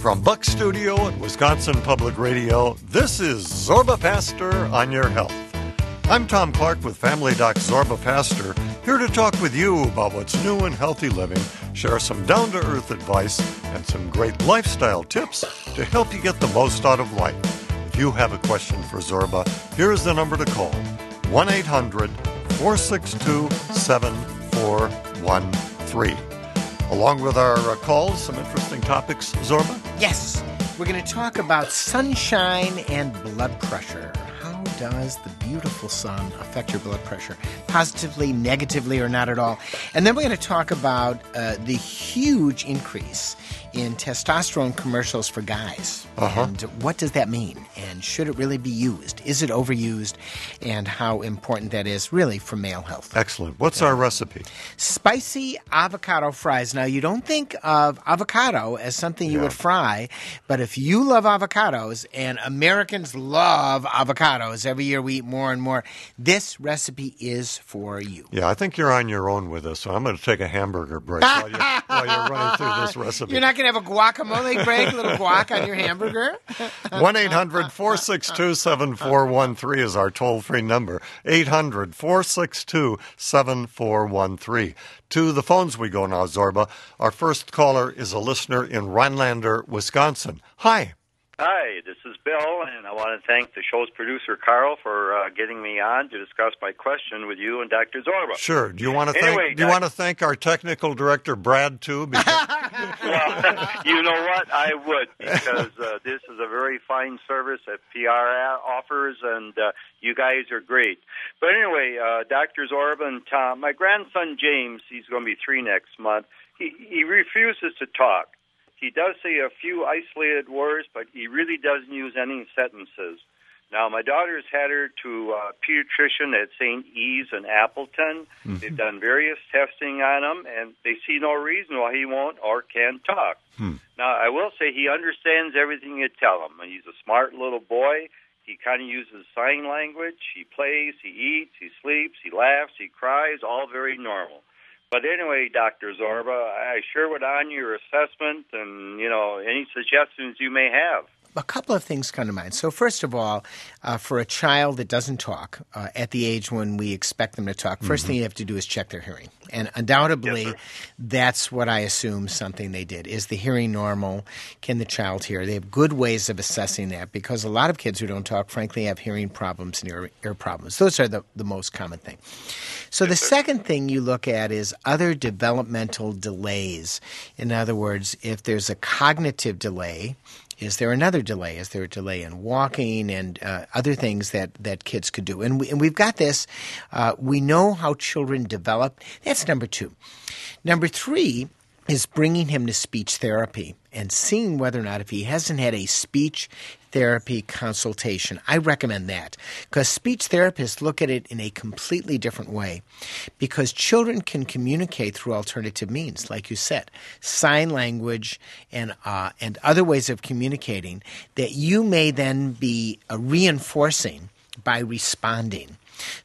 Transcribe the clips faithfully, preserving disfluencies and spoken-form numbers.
From Buck Studio at Wisconsin Public Radio, this is Zorba Pastor on Your Health. I'm Tom Clark with Family Doc Zorba Pastor, here to talk with you about what's new in healthy living, share some down-to-earth advice, and some great lifestyle tips to help you get the most out of life. If you have a question for Zorba, here's the number to call, one eight hundred four six two seven four one three. Along with our uh, calls, some interesting topics, Zorba? Yes, we're going to talk about sunshine and blood pressure. How does the beautiful sun affect your blood pressure? Positively, negatively, or not at all? And then we're going to talk about uh, the huge increase in testosterone commercials for guys. Uh-huh. And what does that mean? And should it really be used? Is it overused? And how important that is really for male health. Excellent. What's our recipe? Spicy avocado fries. Now, you don't think of avocado as something you Yeah. would fry, but if you love avocados, and Americans love avocados, every year we eat more and more, this recipe is for you. Yeah, I think you're on your own with this, so I'm going to take a hamburger break while, you, while you're running through this recipe. You're not going to have a guacamole break, a little guac on your hamburger? one eight hundred four six two seven four one three is our toll-free number. eight hundred four six two seven four one three. To the phones we go now, Zorba. Our first caller is a listener in Rhinelander, Wisconsin. Hi. Hi, this is Bill, and I want to thank the show's producer, Carl, for uh, getting me on to discuss my question with you and Doctor Zorba. Sure. Do you want to Anyway, thank? Do you I- want to thank our technical director, Brad, too? Because, Well, you know what? I would, because uh, this is a very fine service that P R offers, and uh, you guys are great. But anyway, uh, Doctors Zorba and Tom, my grandson James, he's going to be three next month, he, he refuses to talk. He does say a few isolated words, but he really doesn't use any sentences. Now, my daughter's had her to a pediatrician at Saint E's in Appleton. Mm-hmm. They've done various testing on him, and they see no reason why he won't or can't talk. Hmm. Now, I will say he understands everything you tell him. He's a smart little boy. He kind of uses sign language. He plays, he eats, he sleeps, he laughs, he cries, all very normal. But anyway, Doctor Zorba, I sure would honor your assessment and, you know, any suggestions you may have. A couple of things come to mind. So first of all, uh, for a child that doesn't talk uh, at the age when we expect them to talk, first mm-hmm. thing you have to do is check their hearing. And undoubtedly, yes, that's what I assume something they did. Is the hearing normal? Can the child hear? They have good ways of assessing that because a lot of kids who don't talk, frankly, have hearing problems and ear, ear problems. Those are the, the most common thing. So the second thing you look at is other developmental delays. In other words, if there's a cognitive delay, is there another delay? Is there a delay in walking and uh, other things that, that kids could do? And, we, and we've got this. Uh, we know how children develop. That's number two. Number three is bringing him to speech therapy and seeing whether or not if he hasn't had a speech therapy consultation. I recommend that because speech therapists look at it in a completely different way because children can communicate through alternative means, like you said, sign language and uh, and other ways of communicating that you may then be uh, reinforcing by responding.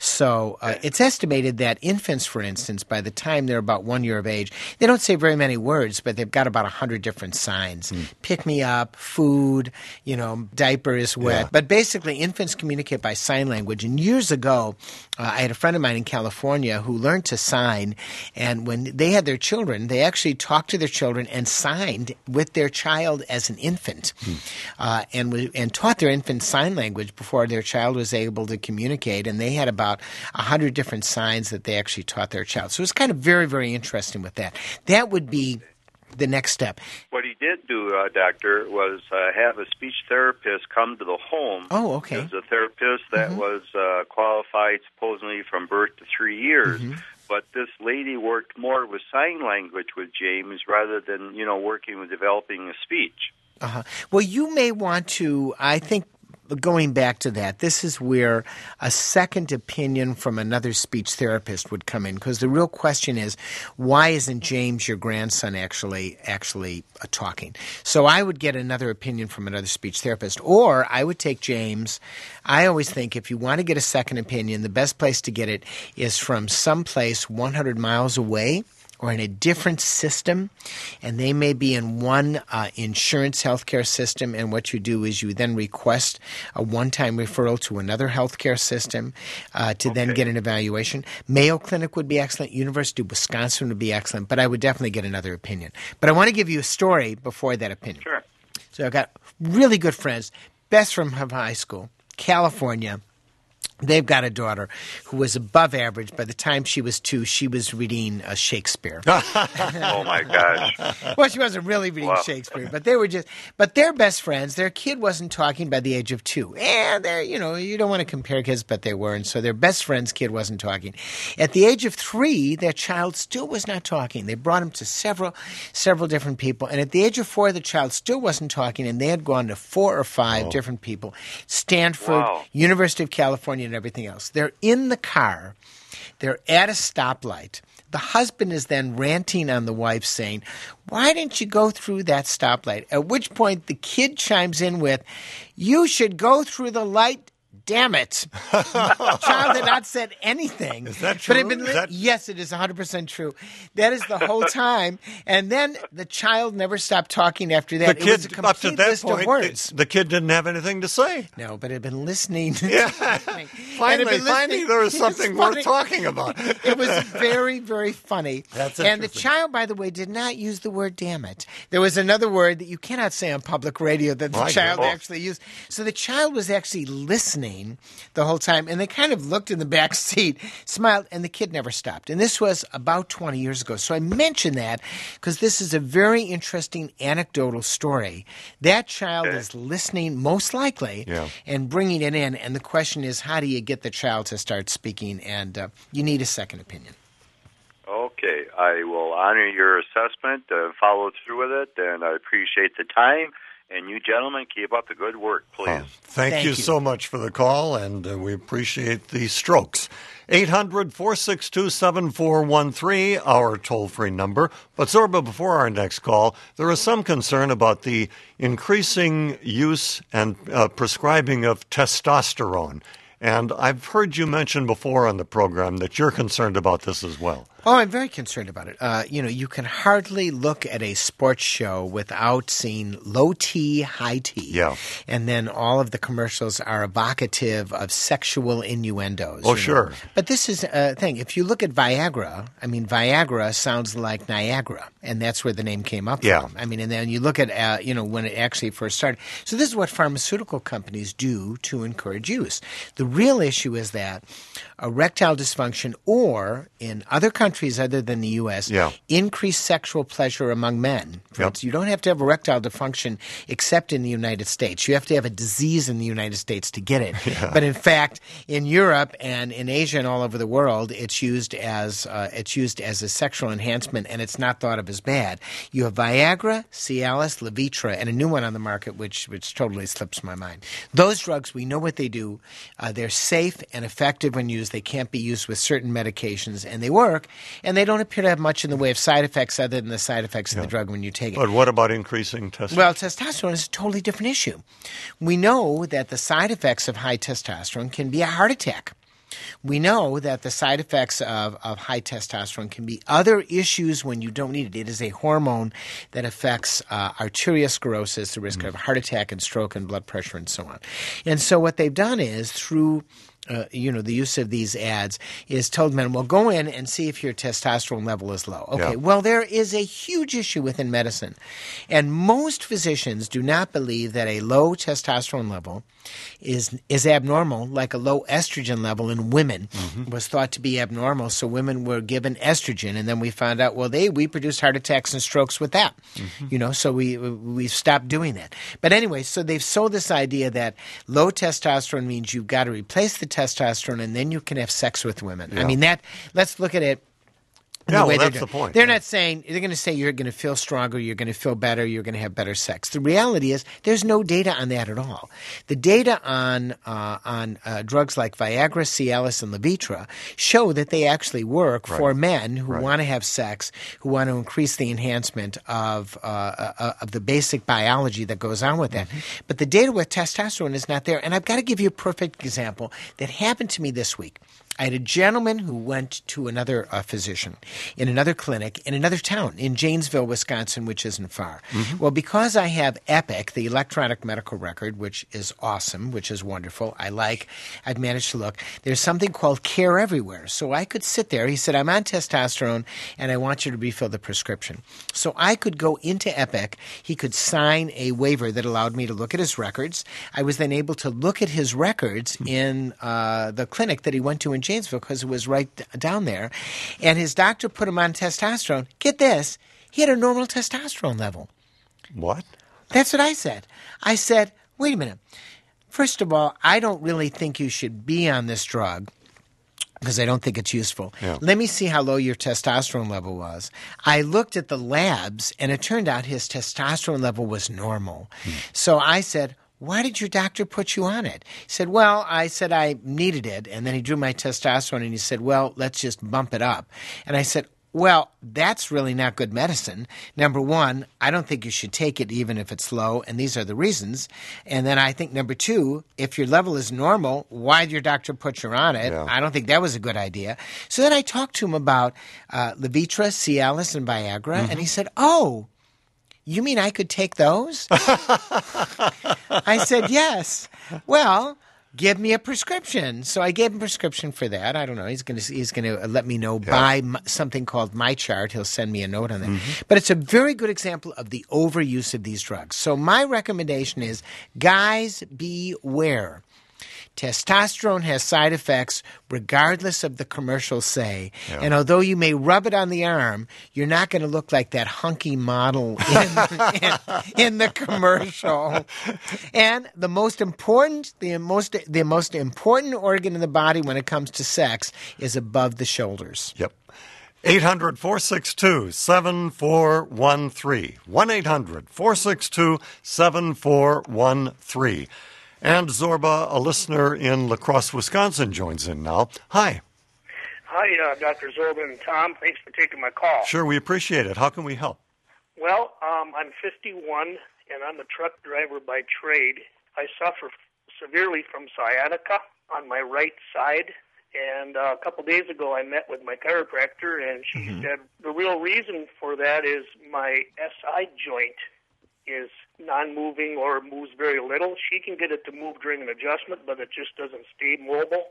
So uh, it's estimated that infants, for instance, by the time they're about one year of age, they don't say very many words, but they've got about one hundred different signs. Mm. Pick me up, food, you know, diaper is wet. Yeah. But basically, infants communicate by sign language. And years ago, uh, I had a friend of mine in California who learned to sign. And when they had their children, they actually talked to their children and signed with their child as an infant mm. uh, and, w- and taught their infant sign language before their child was able to communicate. And they had about one hundred different signs that they actually taught their child. So it's kind of very, very interesting with that. That would be the next step. What he did do, uh, Doctor, was uh, have a speech therapist come to the home. Oh, okay. It was a therapist that mm-hmm. was uh, qualified supposedly from birth to three years. Mm-hmm. But this lady worked more with sign language with James rather than, you know, working with developing a speech. Uh-huh. Well, you may want to, I think, going back to that, this is where a second opinion from another speech therapist would come in, because the real question is, why isn't James, your grandson, actually actually uh, talking? So I would get another opinion from another speech therapist, or I would take James. I always think if you want to get a second opinion, the best place to get it is from someplace one hundred miles away or in a different system, and they may be in one uh, insurance healthcare system, and what you do is you then request a one-time referral to another healthcare system uh, to okay. then get an evaluation. Mayo Clinic would be excellent. University of Wisconsin would be excellent, but I would definitely get another opinion. But I want to give you a story before that opinion. Sure. So I've got really good friends, best from high school, California. They've got a daughter who was above average. By the time she was two, she was reading uh, Shakespeare. Oh, my gosh. Well, she wasn't really reading wow. Shakespeare, but they were just – but they're best friends. Their kid wasn't talking by the age of two. And they're, you know, you don't want to compare kids, but they were. And so their best friend's kid wasn't talking. At the age of three, their child still was not talking. They brought him to several, several different people. And at the age of four, the child still wasn't talking, and they had gone to four or five oh. different people, Stanford, wow. University of California, and everything else. They're in the car. They're at a stoplight. The husband is then ranting on the wife saying, why didn't you go through that stoplight? At which point the kid chimes in with, you should go through the light, damn it. The child had not said anything. Is that true? But had been, is that... Yes, it is one hundred percent true. That is the whole time. And then the child never stopped talking after that. The kid, it was a complete up to that list point, of words. The, the kid didn't have anything to say. No, but had been listening. Yeah. finally, finally there was something worth talking about. It was very, very funny. That's and the child, by the way, did not use the word damn it. There was another word that you cannot say on public radio that the My child God. actually used. So the child was actually listening the whole time, and they kind of looked in the back seat, smiled, and the kid never stopped. And this was about twenty years ago. So I mention that because this is a very interesting anecdotal story. That child okay. is listening, most likely, yeah. and bringing it in. And the question is, how do you get the child to start speaking? And uh, you need a second opinion. Okay. I will honor your assessment, uh, follow through with it, and I appreciate the time. And you gentlemen, keep up the good work, please. Oh, thank, thank you, you so much for the call, and uh, we appreciate the strokes. eight hundred, four six two, seven four one three, our toll-free number. But, Zorba, before our next call, there is some concern about the increasing use and uh, prescribing of testosterone. And I've heard you mention before on the program that you're concerned about this as well. Oh, I'm very concerned about it. Uh, you know, you can hardly look at a sports show without seeing low T, high T. Yeah. And then all of the commercials are evocative of sexual innuendos. Oh, you know. sure. But this is a thing. If you look at Viagra, I mean, Viagra sounds like Niagara, and that's where the name came up yeah. from. I mean, and then you look at, uh, you know, when it actually first started. So this is what pharmaceutical companies do to encourage use. The real issue is that erectile dysfunction, or in other countries other than the U S, yeah. increased sexual pleasure among men. For yep. instance, you don't have to have erectile dysfunction except in the United States. You have to have a disease in the United States to get it. Yeah. But in fact, in Europe and in Asia and all over the world, it's used as uh, it's used as a sexual enhancement, and it's not thought of as bad. You have Viagra, Cialis, Levitra, and a new one on the market, which which totally slips my mind. Those drugs, we know what they do. Uh, they're safe and effective when used. They can't be used with certain medications, and they work, and they don't appear to have much in the way of side effects other than the side effects yeah. of the drug when you take it. But what about increasing testosterone? Well, testosterone is a totally different issue. We know that the side effects of high testosterone can be a heart attack. We know that the side effects of, of high testosterone can be other issues when you don't need it. It is a hormone that affects uh, arteriosclerosis, the risk mm. of heart attack and stroke and blood pressure and so on. And so what they've done is through Uh, you know, the use of these ads is told men, well, go in and see if your testosterone level is low. Okay, yeah. well, there is a huge issue within medicine. And most physicians do not believe that a low testosterone level is is abnormal, like a low estrogen level in women mm-hmm. was thought to be abnormal. So women were given estrogen, and then we found out, well, they we produced heart attacks and strokes with that. Mm-hmm. You know, so we we stopped doing that. But anyway, so they've sold this idea that low testosterone means you've got to replace the testosterone and then you can have sex with women. Yeah. I mean, that. Let's look at it. Yeah, the way well, that's the point. They're yeah. not saying – they're going to say you're going to feel stronger, you're going to feel better, you're going to have better sex. The reality is there's no data on that at all. The data on uh, on uh, drugs like Viagra, Cialis, and Levitra show that they actually work right. for men who right. want to have sex, who want to increase the enhancement of uh, uh, of the basic biology that goes on with that. Mm-hmm. But the data with testosterone is not there. And I've got to give you a perfect example that happened to me this week. I had a gentleman who went to another uh, physician in another clinic in another town, in Janesville, Wisconsin, which isn't far. Mm-hmm. Well, because I have Epic, the electronic medical record, which is awesome, which is wonderful, I like, I've managed to look, there's something called Care Everywhere. So I could sit there. He said, I'm on testosterone, and I want you to refill the prescription. So I could go into Epic. He could sign a waiver that allowed me to look at his records. I was then able to look at his records in uh, the clinic that he went to in Janesville because it was right down there. And his doctor put him on testosterone. Get this, he had a normal testosterone level. What? That's what I said. I said, wait a minute. First of all, I don't really think you should be on this drug because I don't think it's useful. Yeah. Let me see how low your testosterone level was. I looked at the labs, and it turned out his testosterone level was normal. Hmm. So I said, why did your doctor put you on it? He said, well, I said I needed it. And then he drew my testosterone and he said, well, let's just bump it up. And I said, well, that's really not good medicine. Number one, I don't think you should take it even if it's low, and these are the reasons. And then I think number two, if your level is normal, why did your doctor put you on it? Yeah. I don't think that was a good idea. So then I talked to him about uh, Levitra, Cialis, and Viagra, mm-hmm. and he said, oh, you mean I could take those? I said, yes. Well, give me a prescription. So I gave him a prescription for that. I don't know. He's going to he's going to let me know yeah. by m- something called MyChart. He'll send me a note on that. Mm-hmm. But it's a very good example of the overuse of these drugs. So my recommendation is, guys, beware. Testosterone has side effects regardless of the commercials say. Yeah. And although you may rub it on the arm, you're not going to look like that hunky model in, in, in the commercial. And the most important, the most, the most important organ in the body when it comes to sex is above the shoulders. Yep. eight hundred, four six two, seven four one three. one eight hundred, four six two, seven four one three. And Zorba, a listener in La Crosse, Wisconsin, joins in now. Hi. Hi, uh, Doctor Zorba and Tom. Thanks for taking my call. Sure, we appreciate it. How can we help? Well, um, I'm fifty-one, and I'm a truck driver by trade. I suffer severely from sciatica on my right side. And uh, a couple days ago, I met with my chiropractor, and she mm-hmm. said the real reason for that is my S I joint is non-moving or moves very little. She can get it to move during an adjustment, but it just doesn't stay mobile.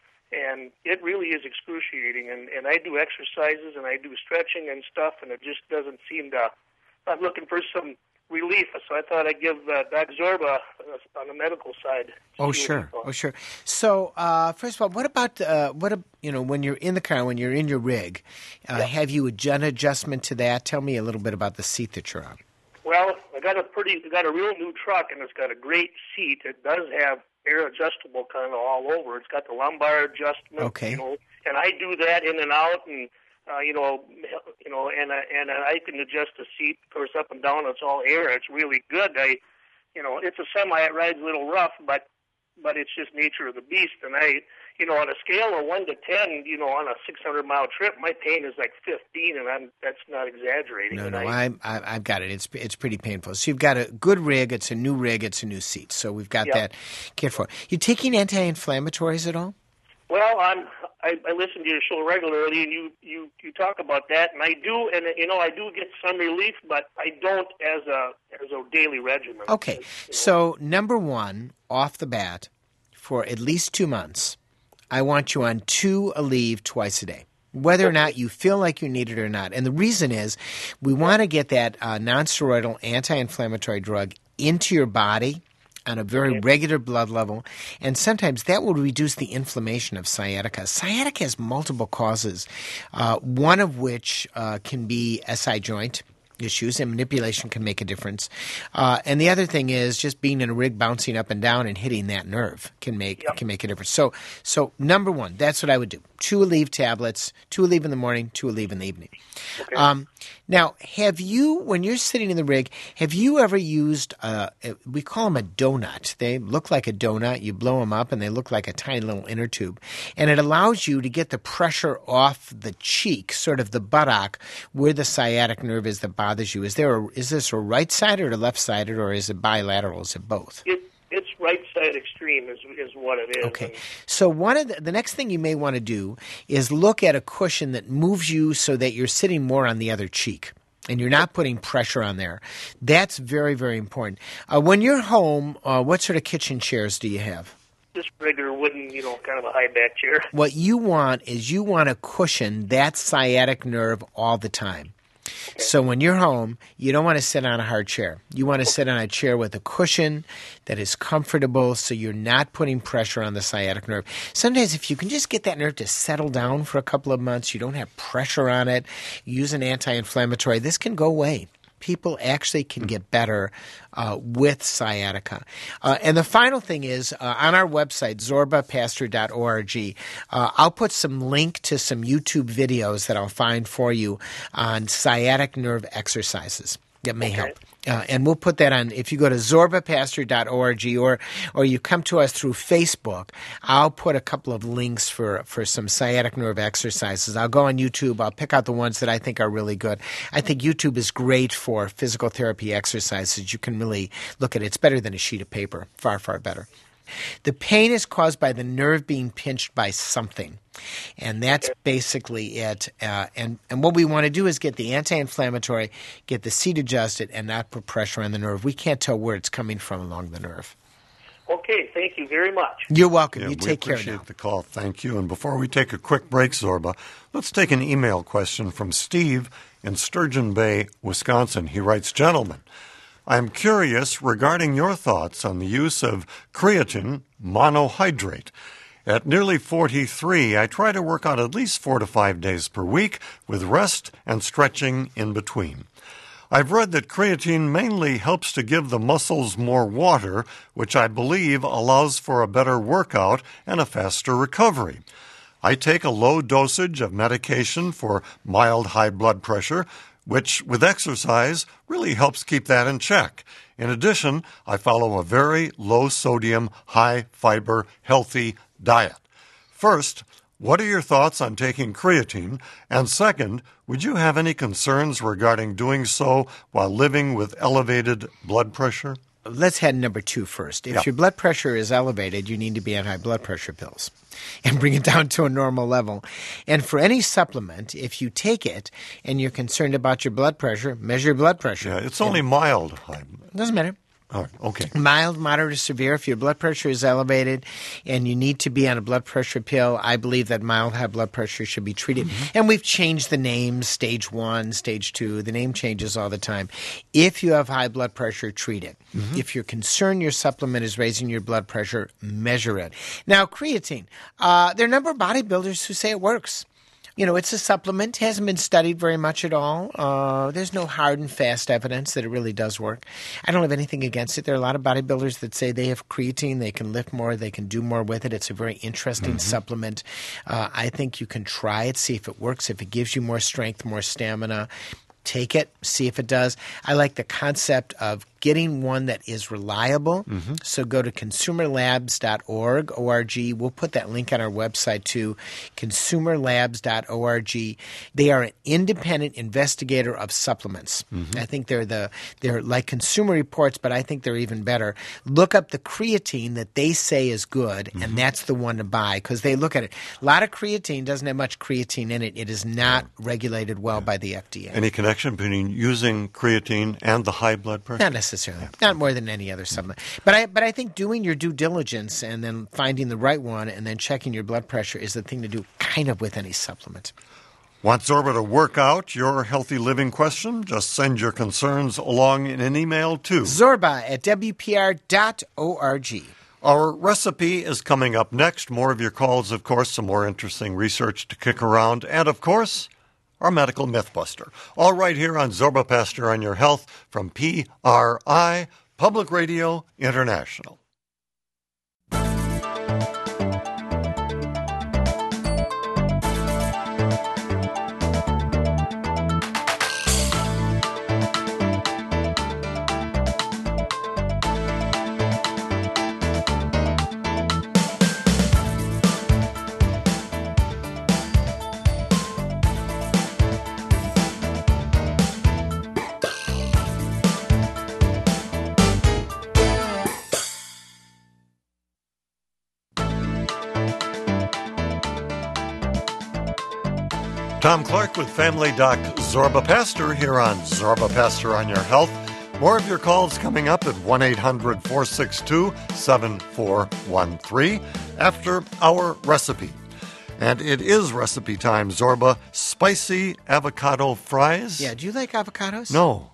And it really is excruciating. And, and I do exercises and I do stretching and stuff, and it just doesn't seem to... I'm looking for some relief, so I thought I'd give uh, Doc Zorba uh, on the medical side. Oh, sure. Oh, sure. So, uh, first of all, what about, uh, what a, you know, when you're in the car, when you're in your rig, uh, yeah. have you done an adjustment to that? Tell me a little bit about the seat that you're on. Well, I got a pretty, I got a real new truck, and it's got a great seat. It does have air adjustable kind of all over. It's got the lumbar adjustment, okay. you know, and I do that in and out, and uh, you know, you know, and I, and I can adjust the seat, of course, up and down. It's all air. It's really good. I, you know, it's a semi. It rides a little rough, but but it's just nature of the beast. And I, you know, on a scale of one to ten, you know, on a six hundred mile trip, my pain is like fifteen, and I'm that's not exaggerating. No, no, I, I, I've got it. It's it's pretty painful. So you've got a good rig. It's a new rig. It's a new seat. So we've got yep. that kit for it. You taking anti-inflammatories at all? Well, I'm. I, I listen to your show regularly, and you, you, you talk about that, and I do, and you know, I do get some relief, but I don't as a as a daily regimen. Okay, you know. So number one, off the bat, for at least two months, I want you on two Aleve twice a day, whether or not you feel like you need it or not. And the reason is, we want to get that uh, nonsteroidal anti-inflammatory drug into your body on a very okay. regular blood level, and sometimes that will reduce the inflammation of sciatica. Sciatica has multiple causes, uh, one of which uh, can be S I joint issues, and manipulation can make a difference. Uh, and the other thing is just being in a rig, bouncing up and down and hitting that nerve can make yep. can make a difference. So, so number one, that's what I would do. Two Aleve tablets, two Aleve in the morning, two Aleve in the evening. Okay. Um, now, have you, when you're sitting in the rig, have you ever used, uh, we call them a donut. They look like a donut. You blow them up and they look like a tiny little inner tube. And it allows you to get the pressure off the cheek, sort of the buttock, where the sciatic nerve is that bothers you. Is there a, is this a right-sided or left-sided, or is it bilateral? Is it both? It, it's right-sided. quite extreme is is what it is. Okay. And So one of the, the next thing you may want to do is look at a cushion that moves you so that you're sitting more on the other cheek and you're not putting pressure on there. That's very, very important. Uh, when you're home, uh, what sort of kitchen chairs do you have? just regular wooden, you know, kind of a high back chair. What you want is you want to cushion that sciatic nerve all the time. Okay. So when you're home, you don't want to sit on a hard chair. You want to sit on a chair with a cushion that is comfortable so you're not putting pressure on the sciatic nerve. Sometimes if you can just get that nerve to settle down for a couple of months, you don't have pressure on it, use an anti-inflammatory, this can go away. People actually can get better uh, with sciatica. Uh, and the final thing is, uh, on our website, zorba pastor dot org, uh, I'll put some link to some YouTube videos that I'll find for you on sciatic nerve exercises that may okay. help. Uh, and we'll put that on. If you go to zorba pastor dot org or or you come to us through Facebook, I'll put a couple of links for, for some sciatic nerve exercises. I'll go on YouTube. I'll pick out the ones that I think are really good. I think YouTube is great for physical therapy exercises. You can really look at it. It's better than a sheet of paper. Far, far better. The pain is caused by the nerve being pinched by something. And that's basically it. Uh, and, and what we want to do is get the anti-inflammatory, get the seat adjusted, and not put pressure on the nerve. We can't tell where it's coming from along the nerve. Okay, thank you very much. You're welcome. Yeah, you take care now. We appreciate the call. Thank you. And before we take a quick break, Zorba, let's take an email question from Steve in Sturgeon Bay, Wisconsin. He writes, Gentlemen, I'm curious regarding your thoughts on the use of creatine monohydrate. At nearly forty-three, I try to work out at least four to five days per week with rest and stretching in between. I've read that creatine mainly helps to give the muscles more water, which I believe allows for a better workout and a faster recovery. I take a low dosage of medication for mild high blood pressure, which, with exercise, really helps keep that in check. In addition, I follow a very low-sodium, high-fiber, healthy diet. First, what are your thoughts on taking creatine? And second, would you have any concerns regarding doing so while living with elevated blood pressure? Let's head number two first. If yeah. your blood pressure is elevated, you need to be on high blood pressure pills and bring it down to a normal level. And for any supplement, if you take it and you're concerned about your blood pressure, measure your blood pressure. Yeah, it's only mild high. Doesn't matter. All right, okay. Mild, moderate, or severe. If your blood pressure is elevated and you need to be on a blood pressure pill, I believe that mild high blood pressure should be treated. Mm-hmm. And we've changed the names, stage one, stage two. The name changes all the time. If you have high blood pressure, treat it. Mm-hmm. If you're concerned your supplement is raising your blood pressure, measure it. Now, creatine. Uh, there are a number of bodybuilders who say it works. You know, it's a supplement. It hasn't been studied very much at all. Uh, there's no hard and fast evidence that it really does work. I don't have anything against it. There are a lot of bodybuilders that say they have creatine, they can lift more, they can do more with it. It's a very interesting mm-hmm. supplement. Uh, I think you can try it, see if it works, if it gives you more strength, more stamina. Take it, see if it does. I like the concept of getting one that is reliable. Mm-hmm. So go to consumer labs dot org, O R G. We'll put that link on our website too, consumer labs dot org. They are an independent investigator of supplements. Mm-hmm. I think they're the they're like Consumer Reports, but I think they're even better. Look up the creatine that they say is good, mm-hmm. and that's the one to buy because they look at it. A lot of creatine doesn't have much creatine in it. It is not yeah. regulated well yeah. by the F D A. Any connection between using creatine and the high blood pressure? Not necessarily. Yeah. Not more than any other supplement. But I but I think doing your due diligence and then finding the right one and then checking your blood pressure is the thing to do kind of with any supplement. Want Zorba to work out your healthy living question? Just send your concerns along in an email to Zorba at W P R dot org. Our recipe is coming up next. More of your calls, of course, some more interesting research to kick around, and, of course, our medical mythbuster. All right here on Zorba Pastor on Your Health from P R I, Public Radio International. Tom Clark with Family Doc Zorba Pastor here on Zorba Pastor on Your Health. More of your calls coming up at one eight hundred four six two seven four one three after our recipe. And it is recipe time, Zorba. Spicy avocado fries. Yeah, do you like avocados? No.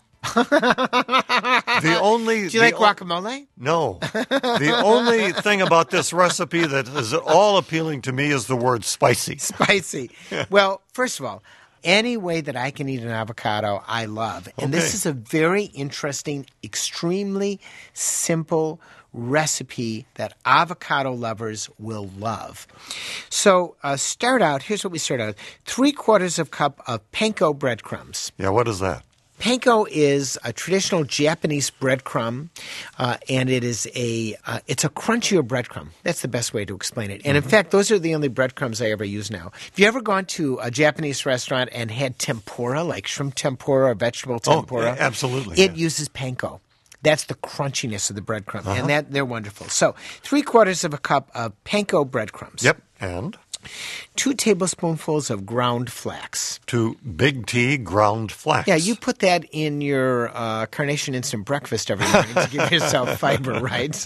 the only Do you the like guacamole? O- no. The only thing about this recipe that is at all appealing to me is the word spicy. Spicy. Well, first of all, any way that I can eat an avocado, I love. And Okay. this is a very interesting, extremely simple recipe that avocado lovers will love. So uh, start out, here's what we start out with. Three quarters of cup of panko breadcrumbs. Yeah, what is that? Panko is a traditional Japanese breadcrumb, uh, and it is a uh, it's a crunchier breadcrumb. That's the best way to explain it. And in fact, those are the only breadcrumbs I ever use now. Have you ever gone to a Japanese restaurant and had tempura, like shrimp tempura or vegetable tempura? Oh, absolutely. It yeah. uses panko. That's the crunchiness of the breadcrumb, and that they're wonderful. So, three quarters of a cup of panko breadcrumbs. Yep, and Two tablespoonfuls of ground flax. two big T ground flax. Yeah, you put that in your uh, Carnation Instant Breakfast every morning to give yourself fiber, right?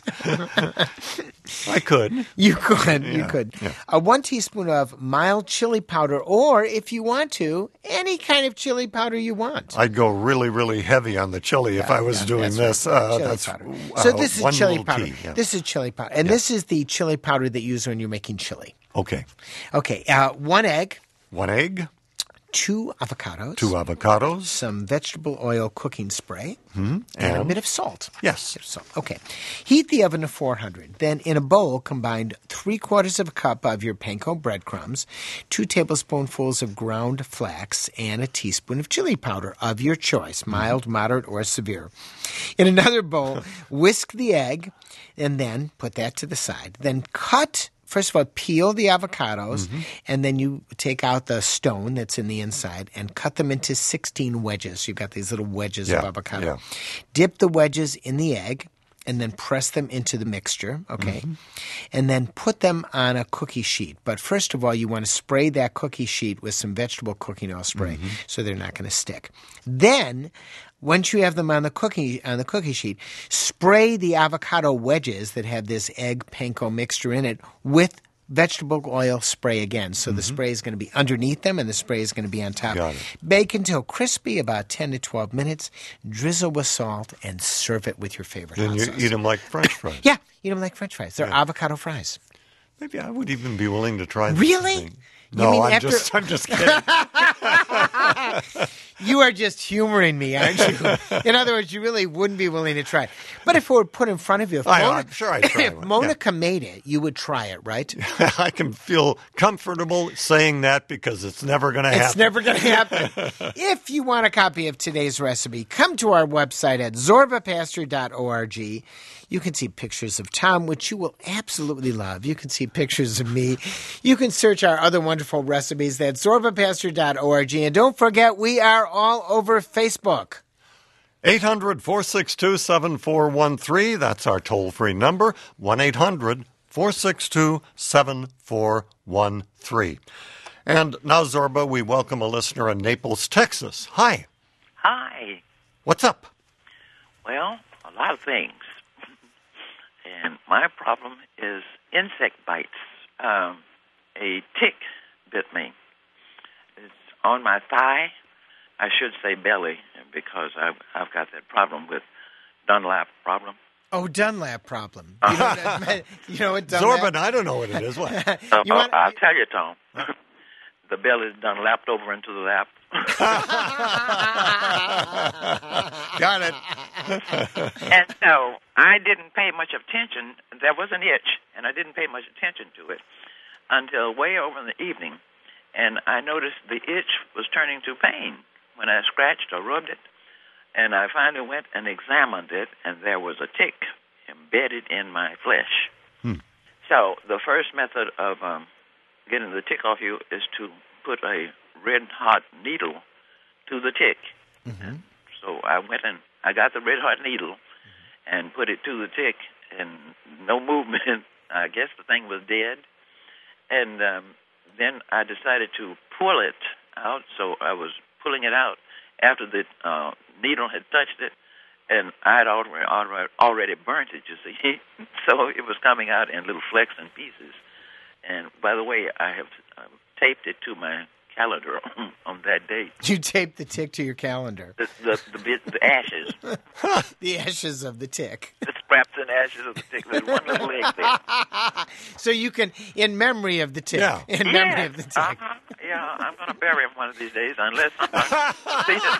I could. You could, you Yeah, could. yeah. Uh, one teaspoon of mild chili powder, or if you want to, any kind of chili powder you want. I'd go really, really heavy on the chili if I was Yeah, doing that's this. right. Uh, Chili that's powder. uh, So this is one chili little powder. tea, yeah. This is chili powder, and this is the chili powder that you use when you're making chili. Okay. Okay, uh, one egg, One egg, two avocados, two avocados, some vegetable oil cooking spray, and, a and- bit of salt. yes. Bit of salt. Okay. Heat the oven to four hundred. Then in a bowl, combine three quarters of a cup of your panko breadcrumbs, two tablespoonfuls of ground flax, and a teaspoon of chili powder of your choice, mild, moderate, or severe. In another bowl, whisk the egg, and then put that to the side. Then cut. First of all, peel the avocados, and then you take out the stone that's in the inside and cut them into sixteen wedges. You've got these little wedges Yeah, of avocado. yeah. Dip the wedges in the egg and then press them into the mixture, okay? And then put them on a cookie sheet. But first of all, you want to spray that cookie sheet with some vegetable cooking oil spray so they're not going to stick. Then, once you have them on the cookie on the cookie sheet, spray the avocado wedges that have this egg panko mixture in it with vegetable oil spray again. So the spray is going to be underneath them and the spray is going to be on top. Got it. Bake until crispy, about ten to twelve minutes. Drizzle with salt and serve it with your favorite Then hot you sauce. eat them like French fries. Yeah, eat them like French fries. They're avocado fries. Maybe I would even be willing to try this Really? thing. You No, mean I'm after- just I'm just kidding. You are just humoring me, aren't you? In other words, you really wouldn't be willing to try it. But if it were put in front of you, if, I- Mona- I'm sure I'd try if one, Monica made it, you would try it, right? I can feel comfortable saying that because it's never going to happen. It's never going to happen. If you want a copy of today's recipe, come to our website at zorba pastor dot org. You can see pictures of Tom, which you will absolutely love. You can see pictures of me. You can search our other wonderful recipes at zorba pastor dot org. And don't forget, we are all over Facebook. eight hundred four six two seven four one three. That's our toll-free number, one eight hundred four six two seven four one three. And now, Zorba, we welcome a listener in Naples, Texas. Hi. Hi. What's up? Well, a lot of things. And my problem is insect bites. Um, a tick bit me. It's on my thigh. I should say belly because I've, I've got that problem with Dunlap problem. Oh, Dunlap problem. You know, what- you know what Dunlap? Zorba, I don't know what it is. What? Uh, You want- I'll tell you, Tom. The belly's done lapped over into the lap. Got it. And so I didn't pay much attention. There was an itch, and I didn't pay much attention to it until way over in the evening. And I noticed the itch was turning to pain when I scratched or rubbed it. And I finally went and examined it, and there was a tick embedded in my flesh. Hmm. So the first method of um, getting the tick off you is to put a red-hot needle to the tick. Mm-hmm. So I went and I got the red-hot needle and put it to the tick, and no movement. I guess the thing was dead. And um, then I decided to pull it out, so I was pulling it out after the uh, needle had touched it, and I had already, already, already burnt it, you see. So it was coming out in little flecks and pieces. And by the way, I have um, taped it to my calendar on, on that date. You taped the tick to your calendar. The the, the, bit, the ashes. The ashes of the tick. The scraps and ashes of the tick. There's one little leg there. So you can, in memory of the tick. Yeah. In yeah. memory of the tick. Uh-huh. Yeah, I'm going to bury him one of these days unless somebody sees it.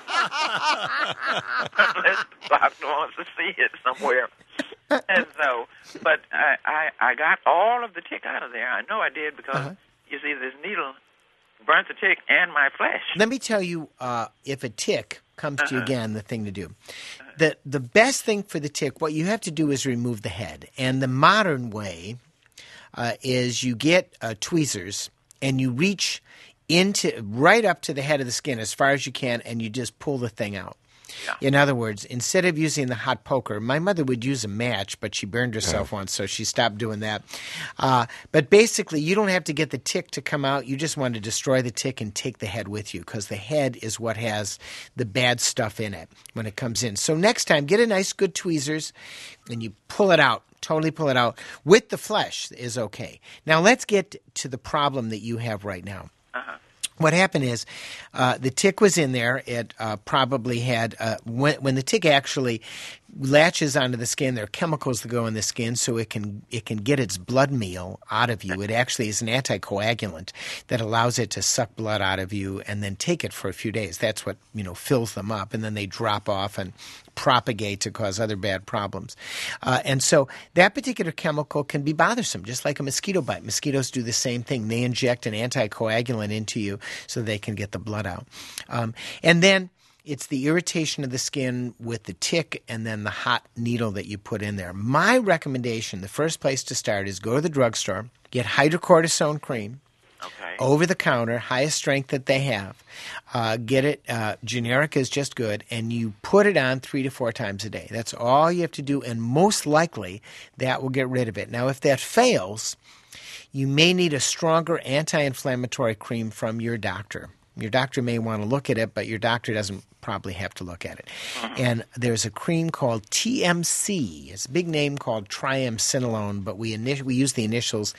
Unless the doctor wants to see it somewhere. And so, but I, I, I got all of the tick out of there. I know I did because, uh-huh. you see, this needle burnt the tick and my flesh. Let me tell you, uh, if a tick comes uh-huh. to you again, the thing to do. The the best thing for the tick, what you have to do is remove the head. And the modern way uh, is you get uh, tweezers and you reach into right up to the head of the skin as far as you can, and you just pull the thing out. Yeah. In other words, instead of using the hot poker, my mother would use a match, but she burned herself yeah. once, so she stopped doing that. Uh, but basically, you don't have to get the tick to come out. You just want to destroy the tick and take the head with you, because the head is what has the bad stuff in it when it comes in. So next time, get a nice good tweezers, and you pull it out. Totally pull it out. With the flesh is okay. Now let's get to the problem that you have right now. Uh-huh. What happened is uh, the tick was in there. It uh, probably had uh, – when, when the tick actually latches onto the skin, there are chemicals that go in the skin so it can it can get its blood meal out of you. It actually is an anticoagulant that allows it to suck blood out of you and then take it for a few days. That's what, you know, fills them up, and then they drop off and propagate to cause other bad problems. Uh, and so that particular chemical can be bothersome, just like a mosquito bite. Mosquitoes do the same thing. They inject an anticoagulant into you so they can get the blood out. Um, and then it's the irritation of the skin with the tick and then the hot needle that you put in there. My recommendation, the first place to start is go to the drugstore, get hydrocortisone cream, okay. over the counter, highest strength that they have. Uh, get it, uh, generic is just good, and you put it on three to four times a day. That's all you have to do, and most likely that will get rid of it. Now, if that fails, you may need a stronger anti-inflammatory cream from your doctor. Your doctor may want to look at it, but your doctor doesn't probably have to look at it. And there's a cream called T M C. It's a big name called triamcinolone, but we init- we use the initials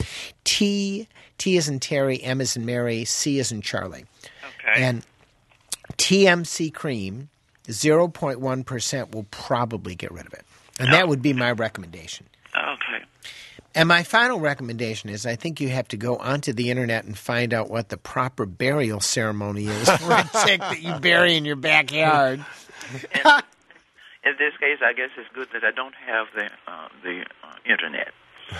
T, T as in Terry, M as in Mary, C as in Charlie. Okay. And T M C cream, zero point one percent will probably get rid of it. And that would be my recommendation. Okay. And my final recommendation is I think you have to go onto the internet and find out what the proper burial ceremony is for a tick that you bury in your backyard. And in this case, I guess it's good that I don't have the uh, the uh, internet.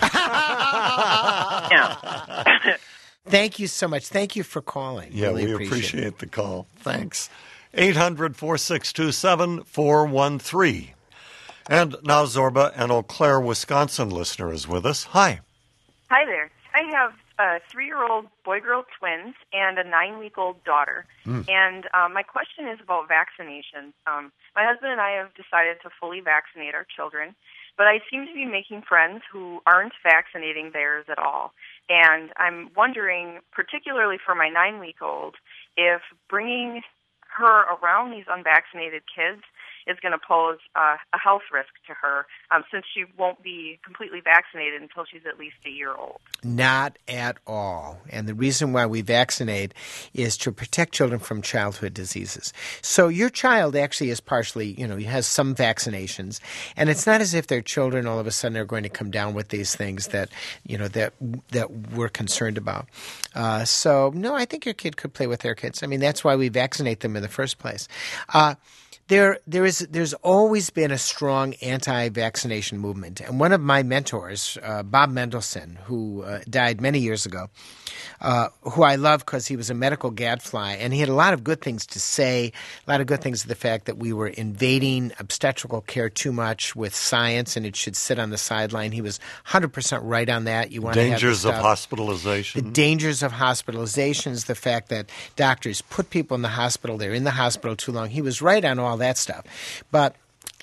Yeah. Thank you so much. Thank you for calling. Yeah, really we appreciate, appreciate the call. Thanks. eight hundred, four six two, seven four one three. And now Zorba, an Eau Claire, Wisconsin listener is with us. Hi. Hi there. I have uh, three-year-old boy-girl twins and a nine-week-old daughter. Mm. And um, my question is about vaccinations. Um, my husband and I have decided to fully vaccinate our children, but I seem to be making friends who aren't vaccinating theirs at all. And I'm wondering, particularly for my nine-week-old, if bringing her around these unvaccinated kids is going to pose uh, a health risk to her um, since she won't be completely vaccinated until she's at least a year old. Not at all. And the reason why we vaccinate is to protect children from childhood diseases. So your child actually is partially, you know, has some vaccinations. And it's not as if their children all of a sudden are going to come down with these things that, you know, that that we're concerned about. Uh, so, no, I think your kid could play with their kids. I mean, that's why we vaccinate them in the first place. Uh There, there is, there's always been a strong anti-vaccination movement. And one of my mentors, uh, Bob Mendelsohn, who uh, died many years ago, uh, who I love because he was a medical gadfly, and he had a lot of good things to say, a lot of good things to the fact that we were invading obstetrical care too much with science and it should sit on the sideline. He was one hundred percent right on that. You want Dangers to have of hospitalization. The dangers of hospitalizations, the fact that doctors put people in the hospital, they're in the hospital too long. He was right on all that stuff. But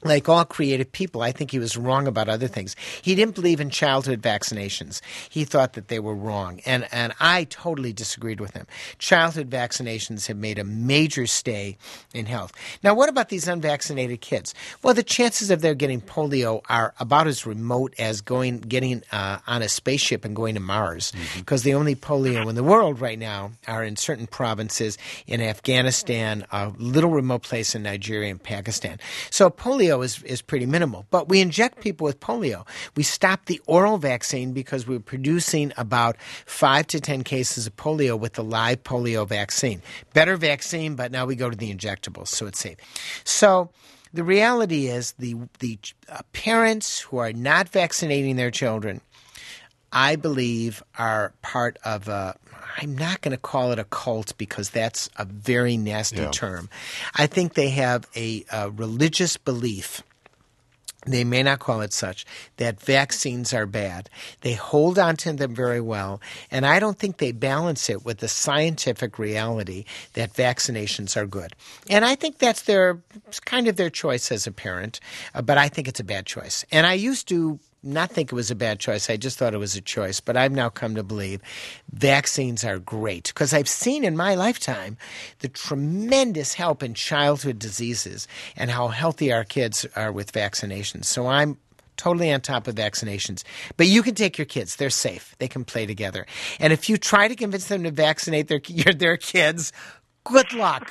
like all creative people, I think he was wrong about other things. He didn't believe in childhood vaccinations. He thought that they were wrong. And, and I totally disagreed with him. Childhood vaccinations have made a major stay in health. Now, what about these unvaccinated kids? Well, the chances of their getting polio are about as remote as going getting uh, on a spaceship and going to Mars, because mm-hmm. the only polio in the world right now are in certain provinces in Afghanistan, a little remote place in Nigeria and Pakistan. So polio is, is pretty minimal. But we inject people with polio. We stopped the oral vaccine because we were producing about five to ten cases of polio with the live polio vaccine. Better vaccine, but now we go to the injectables, so it's safe. So the reality is the, the uh, parents who are not vaccinating their children, I believe, are part of a, I'm not going to call it a cult because that's a very nasty yeah. term. I think they have a, a religious belief, they may not call it such, that vaccines are bad. They hold on to them very well, and I don't think they balance it with the scientific reality that vaccinations are good. And I think that's their kind of their choice as a parent, uh, but I think it's a bad choice. And I used to not think it was a bad choice. I just thought it was a choice. But I've now come to believe vaccines are great because I've seen in my lifetime the tremendous help in childhood diseases and how healthy our kids are with vaccinations. So I'm totally on top of vaccinations. But you can take your kids. They're safe. They can play together. And if you try to convince them to vaccinate their, their kids, good luck.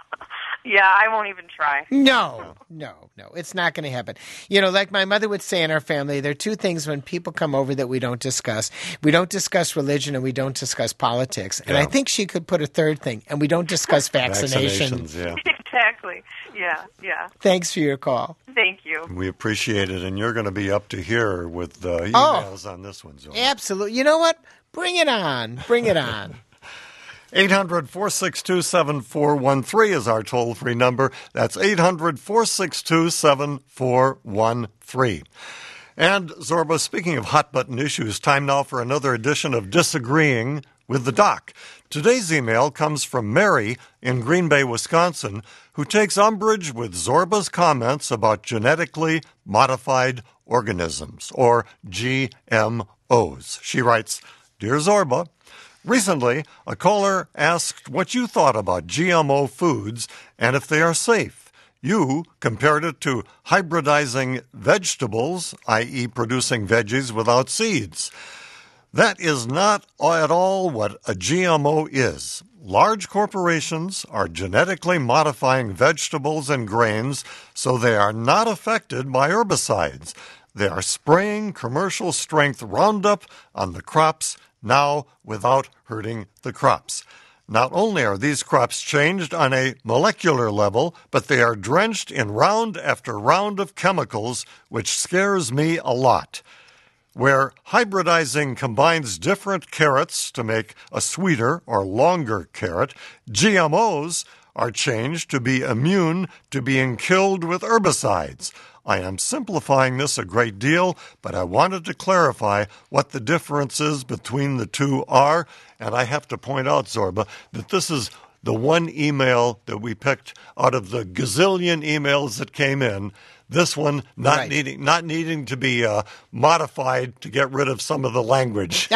Yeah, I won't even try. No, no, no. It's not going to happen. You know, like my mother would say in our family, there are two things when people come over that we don't discuss. We don't discuss religion and we don't discuss politics. And yeah. I think she could put a third thing, and we don't discuss vaccination. Vaccinations, yeah. Exactly. Yeah, yeah. Thanks for your call. Thank you. We appreciate it, and you're going to be up to here with uh, emails oh, on this one, Zoe. Absolutely. You know what? Bring it on. Bring it on. eight hundred, four six two, seven four one three is our toll-free number. That's eight hundred, four six two, seven four one three. And, Zorba, speaking of hot-button issues, time now for another edition of Disagreeing with the Doc. Today's email comes from Mary in Green Bay, Wisconsin, who takes umbrage with Zorba's comments about genetically modified organisms, or G M Os. She writes, Dear Zorba, recently, a caller asked what you thought about G M O foods and if they are safe. You compared it to hybridizing vegetables, that is producing veggies without seeds. That is not at all what a G M O is. Large corporations are genetically modifying vegetables and grains so they are not affected by herbicides. They are spraying commercial-strength Roundup on the crops now without hurting the crops. Not only are these crops changed on a molecular level, but they are drenched in round after round of chemicals, which scares me a lot. Where hybridizing combines different carrots to make a sweeter or longer carrot, G M Os are changed to be immune to being killed with herbicides. I am simplifying this a great deal, but I wanted to clarify what the differences between the two are. And I have to point out, Zorba, that this is the one email that we picked out of the gazillion emails that came in. This one not right. needing not needing to be uh, modified to get rid of some of the language.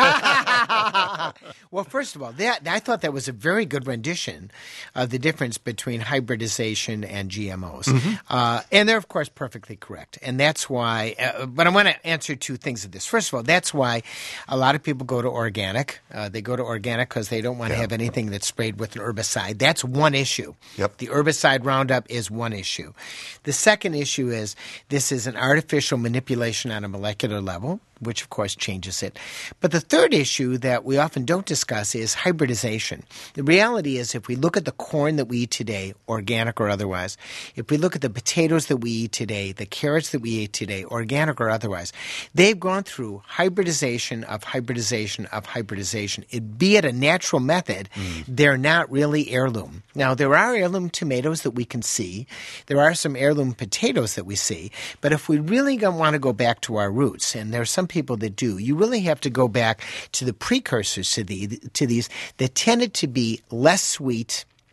Well, first of all, that, I thought that was a very good rendition of the difference between hybridization and G M Os. Mm-hmm. Uh, and they're, of course, perfectly correct. And that's why uh, – but I want to answer two things of this. First of all, that's why a lot of people go to organic. Uh, they go to organic because they don't want to yeah. have anything that's sprayed with an herbicide. That's one issue. Yep. The herbicide Roundup is one issue. The second issue is this is an artificial manipulation on a molecular level, which, of course, changes it. But the third issue that we often don't discuss is hybridization. The reality is if we look at the corn that we eat today, organic or otherwise, if we look at the potatoes that we eat today, the carrots that we eat today, organic or otherwise, they've gone through hybridization of hybridization of hybridization. It, be it a natural method, mm. they're not really heirloom. Now, there are heirloom tomatoes that we can see. There are some heirloom potatoes that we see. But if we really want to go back to our roots, and there's some people that do, you really have to go back to the precursors to, the, to these that tended to be less sweet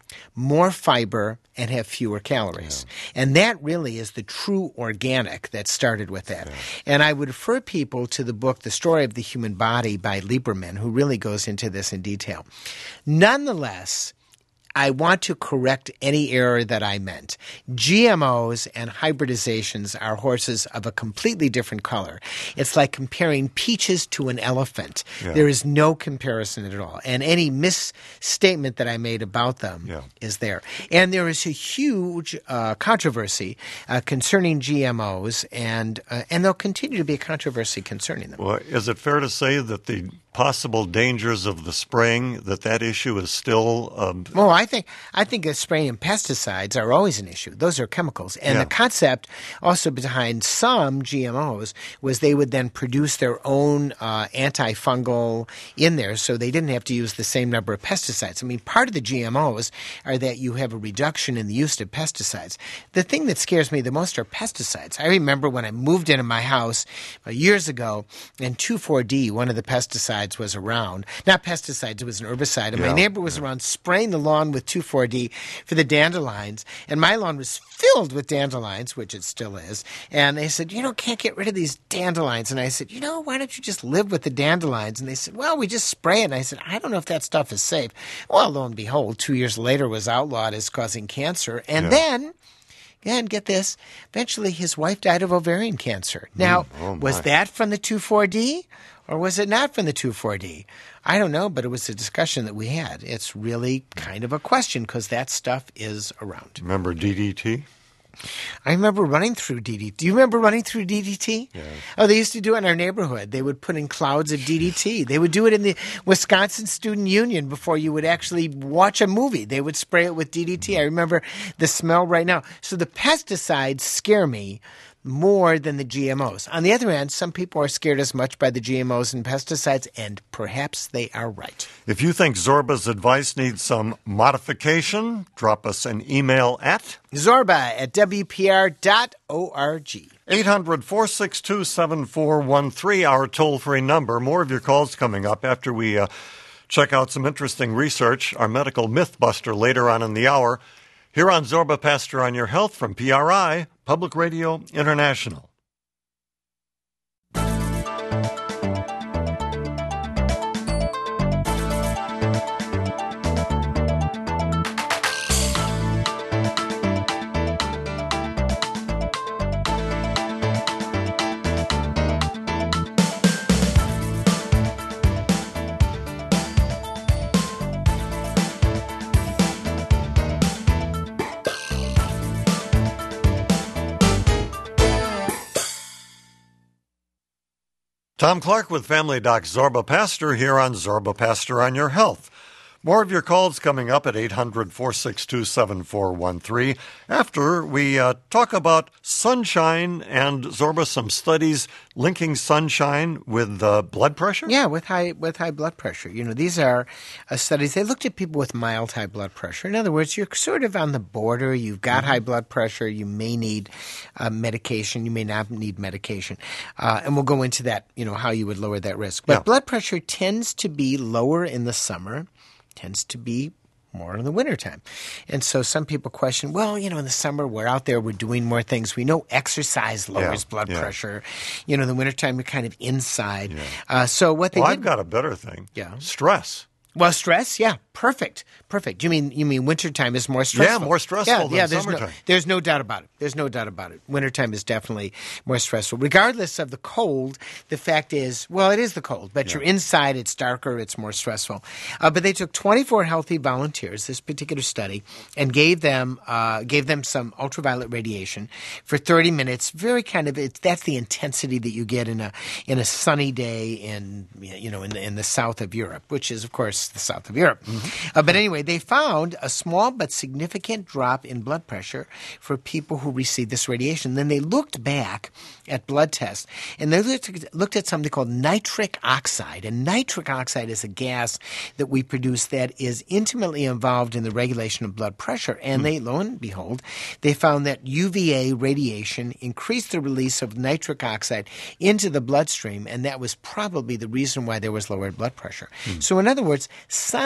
more fiber, and have fewer calories. Yeah. And that really is the true organic that started with that. Yeah. And I would refer people to the book, The Story of the Human Body by Lieberman, who really goes into this in detail. Nonetheless, I want to correct any error that I meant. G M Os and hybridizations are horses of a completely different color. It's like comparing peaches to an elephant. Yeah. There is no comparison at all. And any misstatement that I made about them yeah. is there. And there is a huge uh, controversy uh, concerning G M Os, and uh, and there'll continue to be a controversy concerning them. Well, is it fair to say that the possible dangers of the spraying, that that issue is still um, well, I think I think that spraying and pesticides are always an issue. Those are chemicals. And yeah. the concept also behind some G M Os was they would then produce their own uh, antifungal in there, so they didn't have to use the same number of pesticides. I mean, part of the G M Os are that you have a reduction in the use of pesticides. The thing that scares me the most are pesticides. I remember when I moved into my house uh, years ago, and two four D, one of the pesticides, was around. Not pesticides, it was an herbicide. And yeah, my neighbor was yeah. around spraying the lawn with two four D for the dandelions. And my lawn was filled with dandelions, which it still is. And they said, you know, can't get rid of these dandelions. And I said, you know, why don't you just live with the dandelions? And they said, well, we just spray it. And I said, I don't know if that stuff is safe. Well, lo and behold, two years later it was outlawed as causing cancer. And yeah. then... And get this, eventually his wife died of ovarian cancer. Now, mm, oh was that from the two four D or was it not from the two four D? I don't know, but it was a discussion that we had. It's really kind of a question because that stuff is around. Remember D D T? I remember running through D D T. Do you remember running through D D T? Yeah. Oh, they used to do it in our neighborhood. They would put in clouds of D D T. They would do it in the Wisconsin Student Union before you would actually watch a movie. They would spray it with D D T. I remember the smell right now. So the pesticides scare me more than the G M Os. On the other hand, some people are scared as much by the G M Os and pesticides, and perhaps they are right. If you think Zorba's advice needs some modification, drop us an email at Zorba at W P R dot org. eight hundred, four six two, seven four one three, our toll-free number. More of your calls coming up after we uh, check out some interesting research, our medical myth buster later on in the hour. Here on Zorba Pastor on Your Health from P R I, Public Radio International. Tom Clark with Family Doc Zorba Pastor here on Zorba Pastor on Your Health. More of your calls coming up at eight hundred, four six two, seven four one three after we uh, talk about sunshine and, Zorba, some studies linking sunshine with uh, blood pressure? Yeah, with high with high blood pressure. You know, these are uh, studies. They looked at people with mild high blood pressure. In other words, you're sort of on the border. You've got mm-hmm. high blood pressure. You may need uh, medication. You may not need medication. Uh, and we'll go into that, you know, how you would lower that risk. But yeah. blood pressure tends to be lower in the summer. Tends to be more in the wintertime. And so some people question, well, you know, in the summer we're out there, we're doing more things. We know exercise lowers yeah, blood yeah. pressure. You know, in the wintertime you're kind of inside. Yeah. Uh, so what they well, did, I've got a better thing. Yeah. Stress. Well, stress, yeah, perfect, perfect. You mean you mean wintertime is more stressful? Yeah, more stressful yeah, than yeah, there's summertime. No, there's no doubt about it. There's no doubt about it. Wintertime is definitely more stressful. Regardless of the cold, the fact is, well, it is the cold, but yeah. you're inside, it's darker, it's more stressful. Uh, but they took twenty-four healthy volunteers, this particular study, and gave them uh, gave them some ultraviolet radiation for thirty minutes. Very kind of, it's, that's the intensity that you get in a in a sunny day in you know in the, in the south of Europe, which is of course the south of Europe. Mm-hmm. Uh, but anyway, they found a small but significant drop in blood pressure for people who received this radiation. Then they looked back at blood tests, and they looked, looked at something called nitric oxide. And nitric oxide is a gas that we produce that is intimately involved in the regulation of blood pressure. And mm. they, lo and behold, they found that U V A radiation increased the release of nitric oxide into the bloodstream, and that was probably the reason why there was lowered blood pressure. Mm. So in other words, sunlight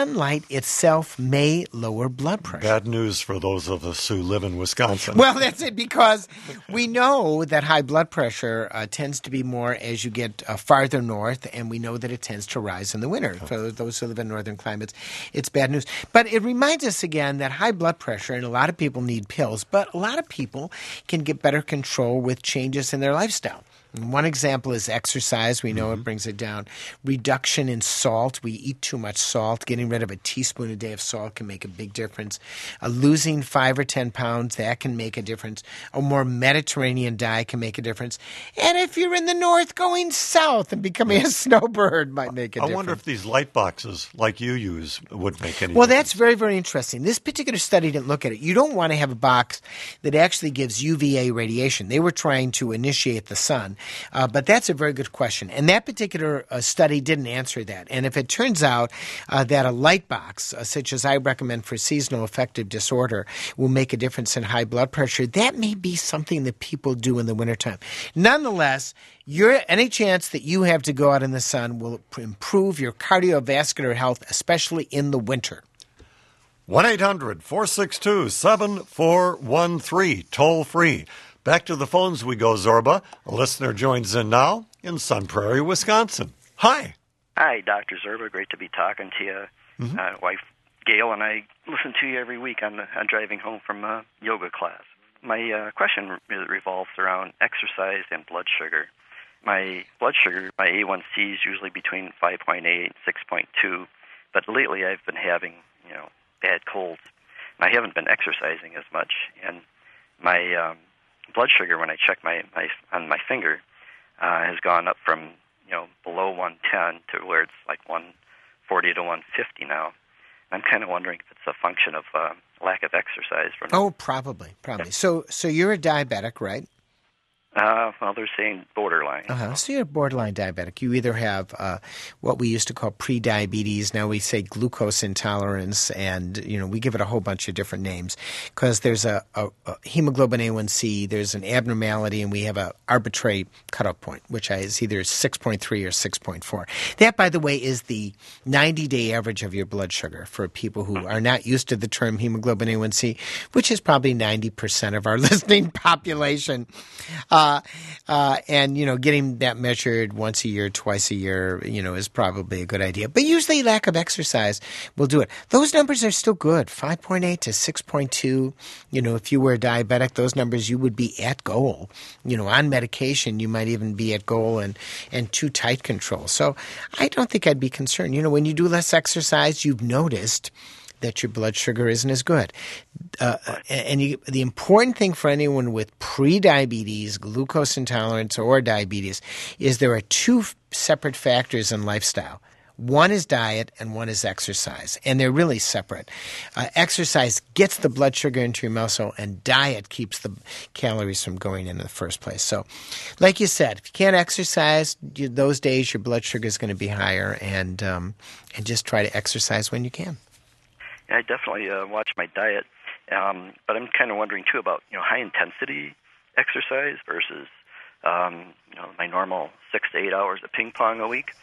itself may lower blood pressure. Bad news for those of us who live in Wisconsin. Well, that's it, because we know that high blood pressure uh, tends to be more as you get uh, farther north, and we know that it tends to rise in the winter. For those who live in northern climates, it's bad news. But it reminds us again that high blood pressure, and a lot of people need pills, but a lot of people can get better control with changes in their lifestyle. One example is exercise. We know mm-hmm. it brings it down. Reduction in salt. We eat too much salt. Getting rid of a teaspoon a day of salt can make a big difference. Uh, losing five or ten pounds, that can make a difference. A more Mediterranean diet can make a difference. And if you're in the north, going south and becoming a snowbird might make a I difference. I wonder if these light boxes like you use would make any Well, difference. that's very, very interesting. This particular study didn't look at it. You don't want to have a box that actually gives U V A radiation. They were trying to initiate the sun. Uh, but that's a very good question. And that particular uh, study didn't answer that. And if it turns out uh, that a light box, uh, such as I recommend for seasonal affective disorder, will make a difference in high blood pressure, that may be something that people do in the wintertime. Nonetheless, your, any chance that you have to go out in the sun will improve your cardiovascular health, especially in the winter. one eight hundred four six two seven four one three, toll free. Back to the phones we go, Zorba. A listener joins in now in Sun Prairie, Wisconsin. Hi. Hi, Doctor Zorba. Great to be talking to you. Mm-hmm. Uh, wife Gail and I listen to you every week on, the, on driving home from a yoga class. My uh, question re- revolves around exercise and blood sugar. My blood sugar, my A one C is usually between five point eight and six point two, but lately I've been having, you know, bad colds. And I haven't been exercising as much, and my um, blood sugar, when I check my, my on my finger, uh, has gone up from, you know, below one ten to where it's like one forty to one fifty now. I'm kind of wondering if it's a function of uh, lack of exercise. From oh, probably, probably. So, so you're a diabetic, right? Uh, well, they're saying borderline. Uh-huh. So you're borderline diabetic. You either have uh, what we used to call pre-diabetes. Now we say glucose intolerance, and you know we give it a whole bunch of different names because there's a, a, a hemoglobin A one C, there's an abnormality, and we have a arbitrary cutoff point, which is either six point three or six point four. That, by the way, is the ninety-day average of your blood sugar for people who are not used to the term hemoglobin A one C, which is probably ninety percent of our listening population. Uh, Uh, uh, and, you know, getting that measured once a year, twice a year, you know, is probably a good idea. But usually lack of exercise will do it. Those numbers are still good, five point eight to six point two. You know, if you were a diabetic, those numbers, you would be at goal. You know, on medication, you might even be at goal and, and too tight control. So I don't think I'd be concerned. You know, when you do less exercise, you've noticed that your blood sugar isn't as good. Uh, and you, the important thing for anyone with pre-diabetes, glucose intolerance, or diabetes is there are two f- separate factors in lifestyle. One is diet and one is exercise, and they're really separate. Uh, exercise gets the blood sugar into your muscle, and diet keeps the calories from going in in the first place. So, like you said, if you can't exercise, you, those days your blood sugar is going to be higher, and um, and just try to exercise when you can. I definitely uh, watch my diet, um, but I'm kind of wondering too about you know high intensity exercise versus um, you know my normal six to eight hours of ping pong a week.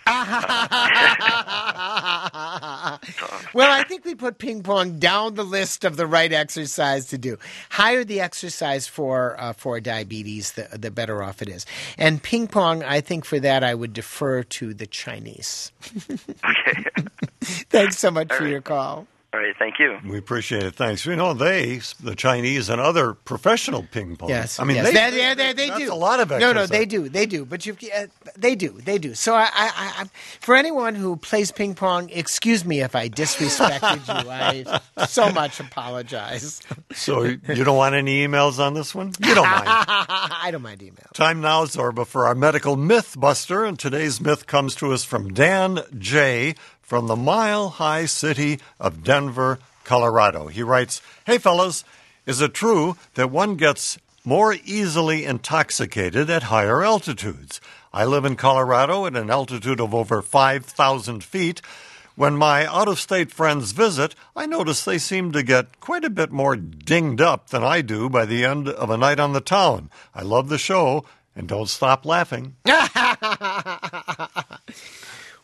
Well, I think we put ping pong down the list of the right exercise to do. Higher the exercise for uh, for diabetes, the the better off it is. And ping pong, I think for that I would defer to the Chinese. Okay. Thanks so much All for right. your call. All right, thank you. We appreciate it. Thanks. You know, they, the Chinese and other professional ping pong. Yes, I mean, yes. they, they, they, they, they that's do a lot of exercise. No, no, they do, they do. But you, uh, they do, they do. So, I, I, I, for anyone who plays ping pong, excuse me if I disrespected you. I so much apologize. So you don't want any emails on this one? You don't mind. I don't mind emails. Time now, Zorba, for our medical myth buster, and today's myth comes to us from Dan J. from the mile-high city of Denver, Colorado. He writes, "Hey, fellas, is it true that one gets more easily intoxicated at higher altitudes? I live in Colorado at an altitude of over five thousand feet. When my out-of-state friends visit, I notice they seem to get quite a bit more dinged up than I do by the end of a night on the town. I love the show, and don't stop laughing."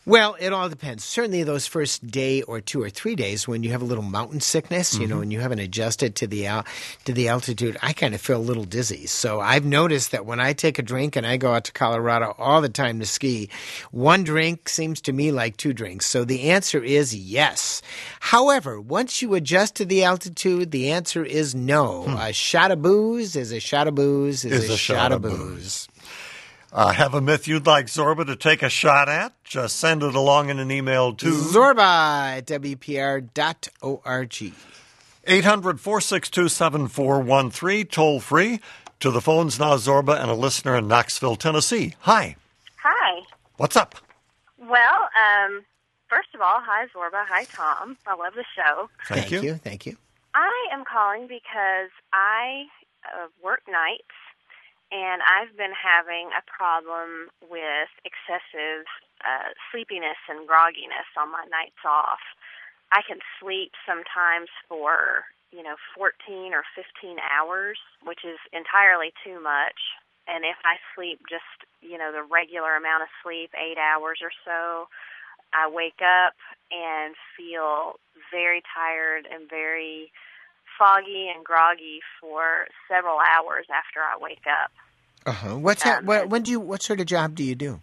Well, it all depends. Certainly those first day or two or three days when you have a little mountain sickness, you mm-hmm. know, and you haven't adjusted to the al- to the altitude, I kind of feel a little dizzy. So I've noticed that when I take a drink and I go out to Colorado all the time to ski, one drink seems to me like two drinks. So the answer is yes. However, once you adjust to the altitude, the answer is no. Hmm. A shot of booze is a shot of booze is, is a, a shot, shot of booze. booze. Uh, have a myth you'd like Zorba to take a shot at? Just send it along in an email to Zorba at W P R dot org. eight hundred, four six two, seven four one three, toll free. To the phones now, Zorba, and a listener in Knoxville, Tennessee. Hi. Hi. What's up? Well, um, first of all, hi, Zorba. Hi, Tom. I love the show. Thank, Thank you. you. Thank you. I am calling because I uh, work nights. And I've been having a problem with excessive uh, sleepiness and grogginess on my nights off. I can sleep sometimes for, you know, fourteen or fifteen hours, which is entirely too much. And if I sleep just, you know, the regular amount of sleep, eight hours or so, I wake up and feel very tired and very foggy and groggy for several hours after I wake up. Uh-huh. What's that? Um, what, when do you? What sort of job do you do?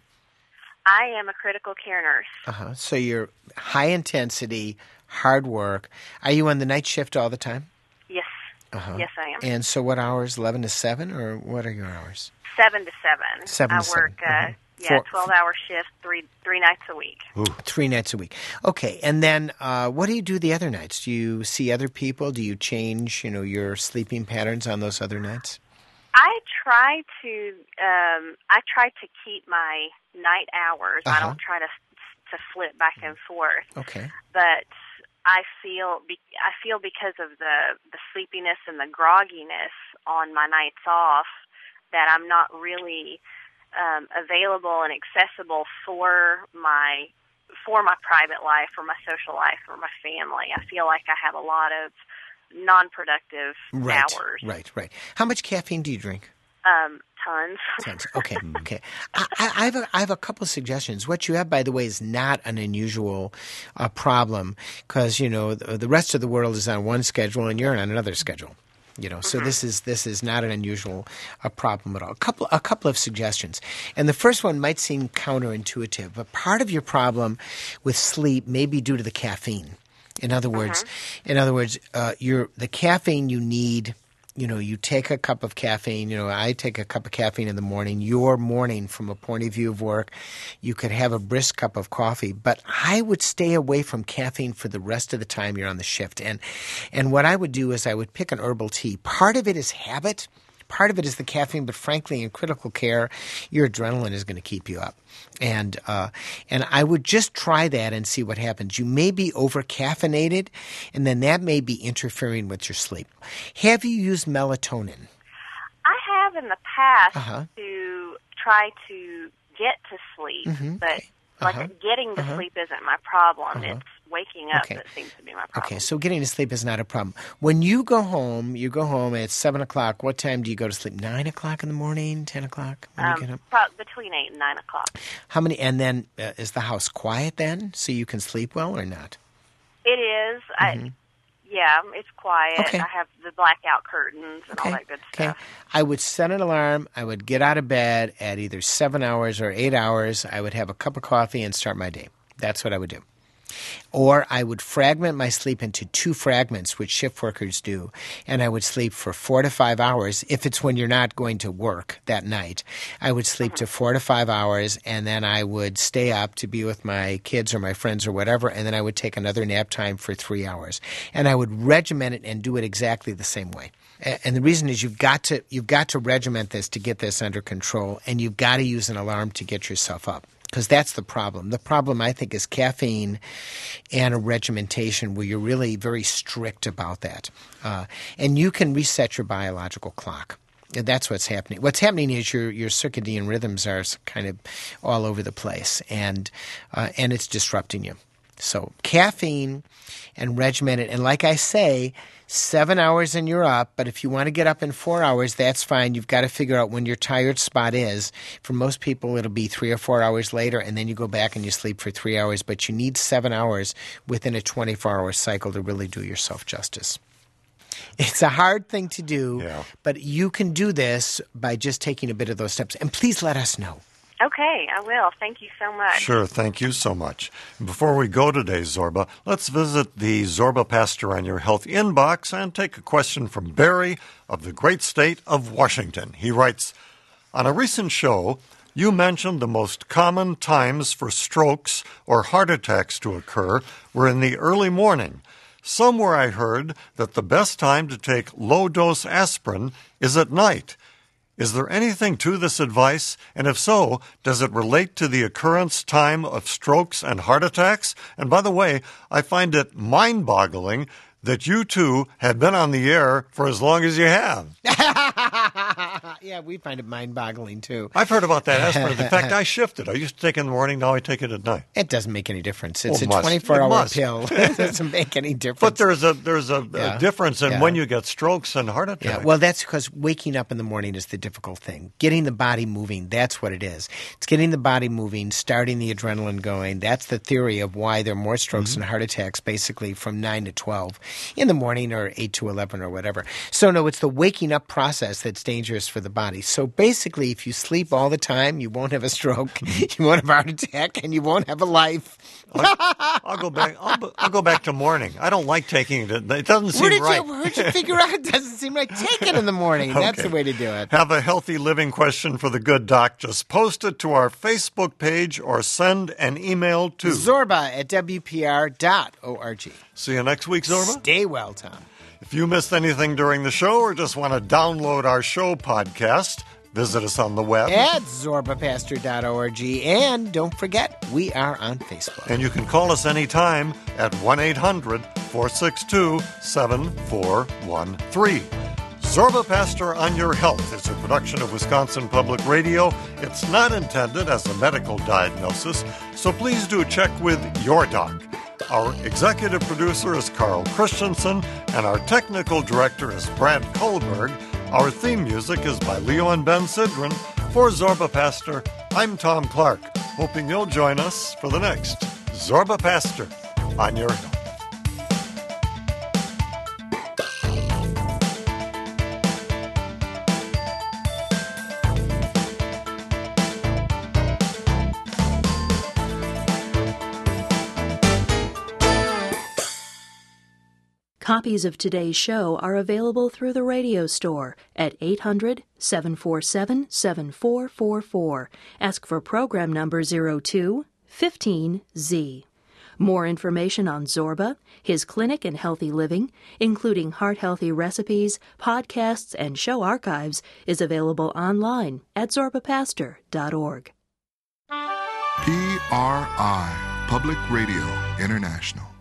I am a critical care nurse. Uh-huh. So you're high intensity, hard work. Are you on the night shift all the time? Yes. Uh-huh. Yes, I am. And so what hours? eleven to seven, or what are your hours? seven to seven. seven I to work, seven. Uh-huh. Uh, yeah, twelve-hour shift, three three nights a week. Ooh. Three nights a week. Okay, and then uh, what do you do the other nights? Do you see other people? Do you change, you know, your sleeping patterns on those other nights? I try to um, I try to keep my night hours. Uh-huh. I don't try to to flip back and forth. Okay. But I feel I feel because of the the sleepiness and the grogginess on my nights off that I'm not really um, available and accessible for my for my private life, or my social life, or my family. I feel like I have a lot of non-productive right, hours. Right, right. How much caffeine do you drink? Um, tons. Tons. Okay, okay. I, I, have a, I have a couple of suggestions. What you have, by the way, is not an unusual uh, problem because, you know, the, the rest of the world is on one schedule and you're on another schedule. You know, so mm-hmm. this is this is not an unusual uh, problem at all. A couple a couple of suggestions, and the first one might seem counterintuitive, but part of your problem with sleep may be due to the caffeine. In other words, mm-hmm. in other words, uh, your the caffeine you need. You know, you take a cup of caffeine. You know, I take a cup of caffeine in the morning. Your morning, from a point of view of work, you could have a brisk cup of coffee. But I would stay away from caffeine for the rest of the time you're on the shift. And and what I would do is I would pick an herbal tea. Part of it is habit. Part of it is the caffeine, but frankly, in critical care, your adrenaline is going to keep you up. And uh, and I would just try that and see what happens. You may be over-caffeinated, and then that may be interfering with your sleep. Have you used melatonin? I have in the past uh-huh. to try to get to sleep, mm-hmm. but okay. like uh-huh. getting to uh-huh. sleep isn't my problem. Uh-huh. It's waking up okay. that seems to be my problem. Okay, so getting to sleep is not a problem. When you go home, you go home at seven o'clock. What time do you go to sleep? nine o'clock in the morning? ten o'clock? When um, you get up? Pro- between eight and nine o'clock. How many? And then uh, is the house quiet then so you can sleep well or not? It is. Mm-hmm. I, yeah, it's quiet. Okay. I have the blackout curtains and okay. all that good okay. stuff. I would set an alarm. I would get out of bed at either seven hours or eight hours. I would have a cup of coffee and start my day. That's what I would do. Or I would fragment my sleep into two fragments, which shift workers do, and I would sleep for four to five hours. If it's when you're not going to work that night, I would sleep mm-hmm. to four to five hours, and then I would stay up to be with my kids or my friends or whatever, and then I would take another nap time for three hours. And I would regiment it and do it exactly the same way. And the reason is you've got to you've got to regiment this to get this under control, and you've got to use an alarm to get yourself up. Because that's the problem. The problem, I think, is caffeine and a regimentation where you're really very strict about that. Uh, and you can reset your biological clock. And that's what's happening. What's happening is your your circadian rhythms are kind of all over the place, and uh, and it's disrupting you. So caffeine and regimented. And like I say, seven hours and you're up. But if you want to get up in four hours, that's fine. You've got to figure out when your tired spot is. For most people, it'll be three or four hours later, and then you go back and you sleep for three hours. But you need seven hours within a twenty-four hour cycle to really do yourself justice. It's a hard thing to do, yeah. but you can do this by just taking a bit of those steps. And please let us know. Okay, I will. Thank you so much. Sure, thank you so much. Before we go today, Zorba, let's visit the Zorba Pastor on Your Health inbox and take a question from Barry of the great state of Washington. He writes, on a recent show, you mentioned the most common times for strokes or heart attacks to occur were in the early morning. Somewhere I heard that the best time to take low-dose aspirin is at night. Is there anything to this advice? And if so, does it relate to the occurrence time of strokes and heart attacks? And by the way, I find it mind-boggling that you two have been on the air for as long as you have. Yeah, we find it mind-boggling, too. I've heard about that aspirin. In fact, I shifted. I used to take it in the morning. Now I take it at night. It doesn't make any difference. It's Well, a must. twenty-four It hour must. pill. It doesn't make any difference. But there's a there's a, Yeah. a difference in Yeah. when you get strokes and heart attacks. Yeah, well, that's because waking up in the morning is the difficult thing. Getting the body moving, that's what it is. It's getting the body moving, starting the adrenaline going. That's the theory of why there are more strokes Mm-hmm. and heart attacks basically from nine to twelve in the morning or eight to eleven or whatever. So, no, it's the waking up process that's dangerous for the body. So, basically, if you sleep all the time, you won't have a stroke, you won't have a heart attack, and you won't have a life. I'll, I'll go back. I'll, I'll go back to morning. I don't like taking it. It doesn't seem Where did, right. you, where did you figure out it doesn't seem right? Take it in the morning. That's Okay. the way to do it. Have a healthy living question for the good doc? Just post it to our Facebook page or send an email to Zorba at W P R dot org. See you next week, Zorba. Stay well, Tom. If you missed anything during the show or just want to download our show podcast, visit us on the web. At zorba pastor dot org. And don't forget, we are on Facebook. And you can call us anytime at one eight hundred four six two seven four one three. Zorba Pastor on Your Health is a production of Wisconsin Public Radio. It's not intended as a medical diagnosis, so please do check with your doc. Our executive producer is Carl Christensen, and our technical director is Brad Kohlberg. Our theme music is by Leo and Ben Sidran. For Zorba Pastor, I'm Tom Clark, hoping you'll join us for the next Zorba Pastor on Your Health. Copies of today's show are available through the radio store at eight hundred, seven four seven, seven four four four. Ask for program number zero two fifteen Z. More information on Zorba, his clinic and healthy living, including heart-healthy recipes, podcasts, and show archives, is available online at zorba pastor dot org. P R I, Public Radio International.